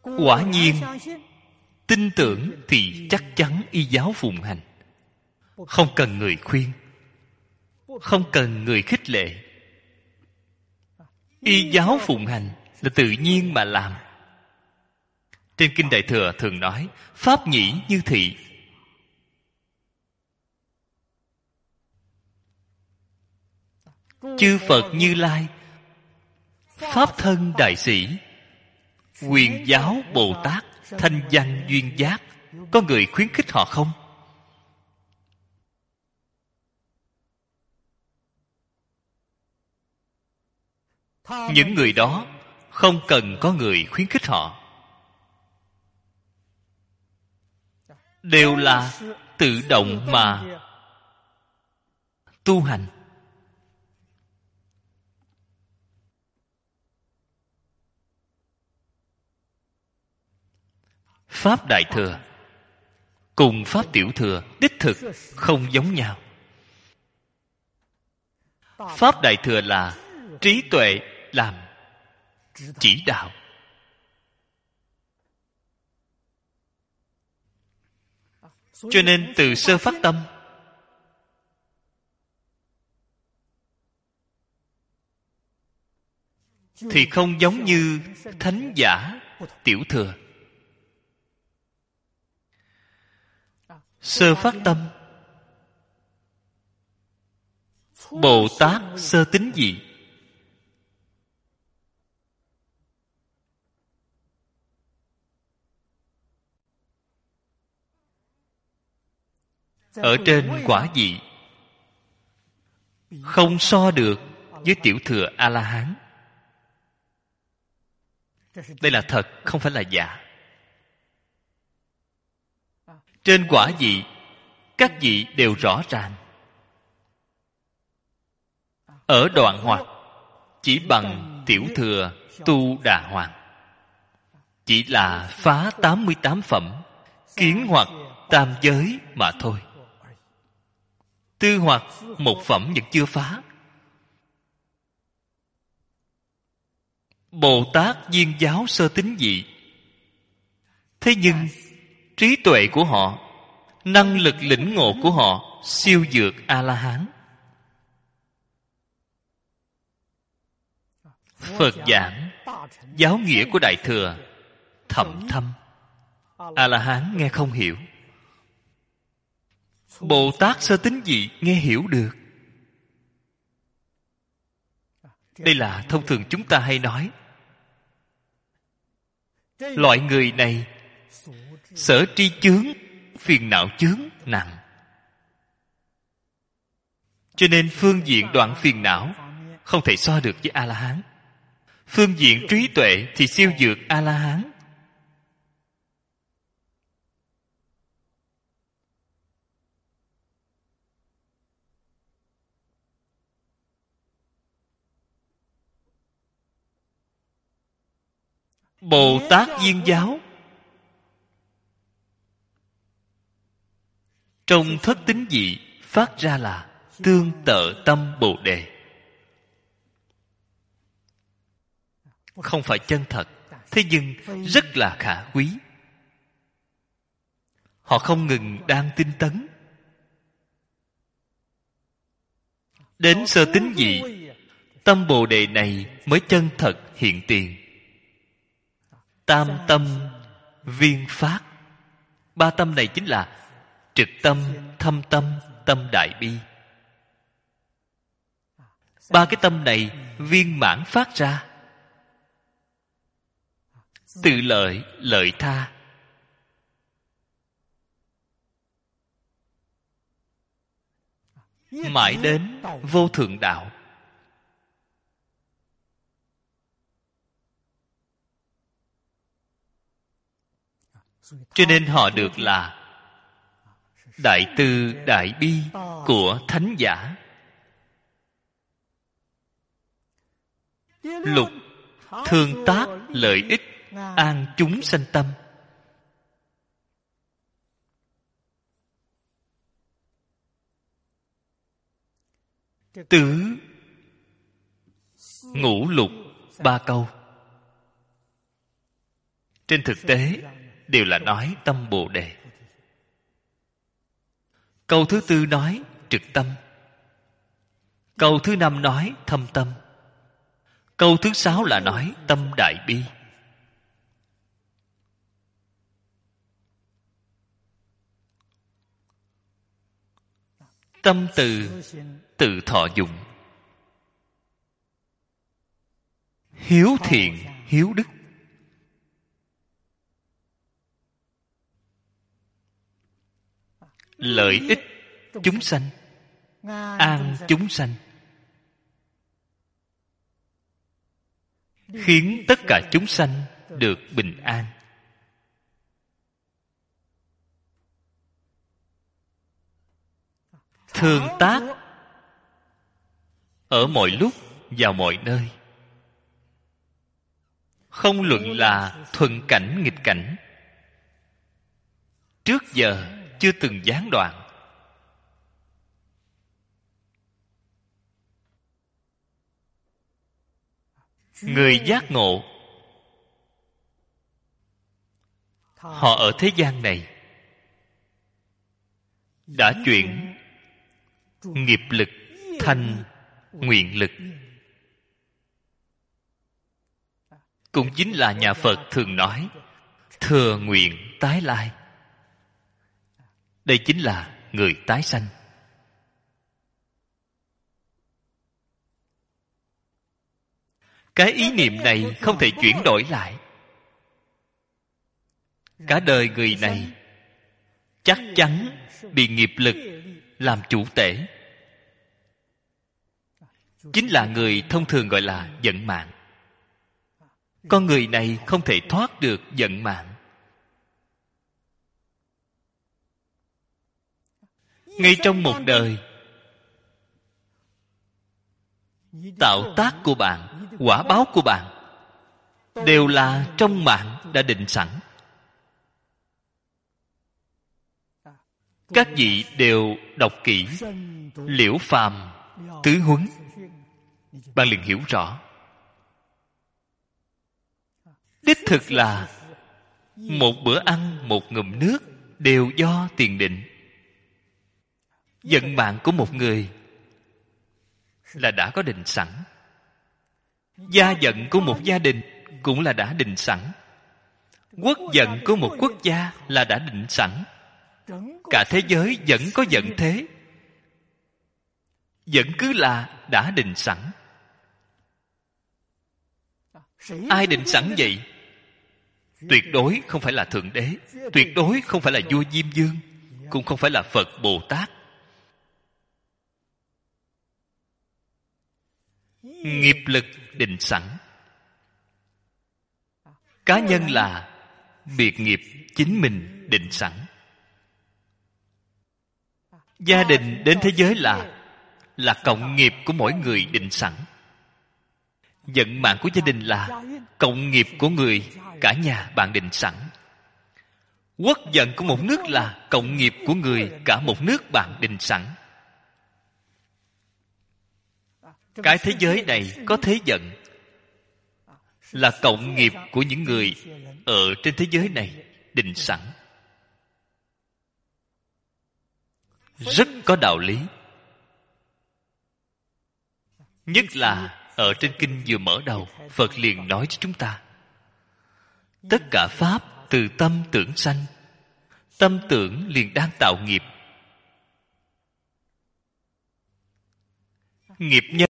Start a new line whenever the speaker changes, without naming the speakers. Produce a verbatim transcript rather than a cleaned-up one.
Quả nhiên tin tưởng thì chắc chắn y giáo phụng hành. Không cần người khuyên, không cần người khích lệ. Y giáo phụng hành là tự nhiên mà làm. Trên Kinh Đại Thừa thường nói pháp nhĩ như thị. Chư Phật Như Lai, pháp thân đại sĩ, Quyền giáo Bồ Tát, thanh danh duyên giác, có người khuyến khích họ không? Những người đó không cần có người khuyến khích họ, đều là tự động mà tu hành. Pháp Đại Thừa cùng Pháp Tiểu Thừa đích thực không giống nhau. Pháp Đại Thừa là trí tuệ làm chỉ đạo. Cho nên từ sơ phát tâm thì không giống như thánh giả Tiểu Thừa. Sơ phát tâm, Bồ Tát sơ tín gì? Ở trên quả vị không so được với Tiểu Thừa A-la-hán. Đây là thật, không phải là giả. Trên quả vị các vị đều rõ ràng. Ở đoạn hoặc chỉ bằng Tiểu Thừa Tu Đà Hoàng, chỉ là phá tám mươi tám phẩm, kiến hoặc tam giới mà thôi. Tư hoặc một phẩm vẫn chưa phá. Bồ Tát Viên giáo sơ tín vị, thế nhưng trí tuệ của họ, năng lực lĩnh ngộ của họ siêu vượt A-la-hán. Phật giảng giáo nghĩa của Đại Thừa thậm thâm, A-la-hán nghe không hiểu. Bồ Tát sơ tín vị nghe hiểu được. Đây là thông thường chúng ta hay nói, loại người này sở tri chướng, phiền não chướng nặng, cho nên phương diện đoạn phiền não không thể so được với A-la-hán. Phương diện trí tuệ thì siêu vượt A-la-hán. Bồ Tát Viên giáo trong thất tín vị phát ra là tương tự tâm Bồ Đề. Không phải chân thật, thế nhưng rất là khả quý. Họ không ngừng đang tinh tấn. Đến sơ tín vị, tâm Bồ Đề này mới chân thật hiện tiền. Tam tâm viên phát. Ba tâm này chính là trực tâm, thâm tâm, tâm đại bi. Ba cái tâm này viên mãn phát ra. Tự lợi, lợi tha. Mãi đến vô thượng đạo. Cho nên họ được là đại từ đại bi của thánh giả. Lục thương tác lợi ích, an chúng sanh tâm. Tứ ngũ lục ba câu. trên thực tế đều là nói tâm Bồ Đề. Câu thứ tư nói trực tâm. Câu thứ năm nói thâm tâm. Câu thứ sáu là nói tâm đại bi. Tâm từ tự thọ dụng, hiếu thiện hiếu đức, lợi ích chúng sanh, an chúng sanh, khiến tất cả chúng sanh được bình an. Thường tác ở mọi lúc vào mọi nơi, không luận là thuận cảnh nghịch cảnh, trước giờ chưa từng gián đoạn. Người giác ngộ, họ ở thế gian này đã chuyển nghiệp lực thành nguyện lực, cũng chính là nhà Phật thường nói thừa nguyện tái lai. Đây chính là người tái sanh. Cái ý niệm này không thể chuyển đổi lại. Cả đời người này chắc chắn bị nghiệp lực làm chủ tể, chính là người thông thường gọi là vận mạng. Con người này không thể thoát được vận mạng. Ngay trong một đời, tạo tác của bạn, quả báo của bạn đều là trong mạng đã định sẵn. Các vị đều đọc kỹ Liễu Phàm Tứ Huấn, bạn liền hiểu rõ. Đích thực là một bữa ăn, một ngụm nước đều do tiền định. Vận mạng của một người là đã có định sẵn. Gia vận của một gia đình cũng là đã định sẵn. Quốc vận của một quốc gia là đã định sẵn. Cả thế giới vẫn có vận thế, vẫn cứ là đã định sẵn. Ai định sẵn vậy? Tuyệt đối không phải là Thượng Đế, tuyệt đối không phải là vua Diêm Vương, cũng không phải là Phật Bồ Tát. Nghiệp lực định sẵn. Cá nhân là biệt nghiệp chính mình định sẵn. Gia đình đến thế giới là là cộng nghiệp của mỗi người định sẵn. Vận mạng của gia đình là cộng nghiệp của người cả nhà bạn định sẵn. Quốc vận của một nước là cộng nghiệp của người cả một nước bạn định sẵn. Cái thế giới này có thế vận là cộng nghiệp của những người ở trên thế giới này định sẵn. Rất có đạo lý. Nhất là ở trên kinh vừa mở đầu, Phật liền nói cho chúng ta: tất cả pháp từ tâm tưởng sanh. Tâm tưởng liền đang tạo nghiệp. Nghiệp nhân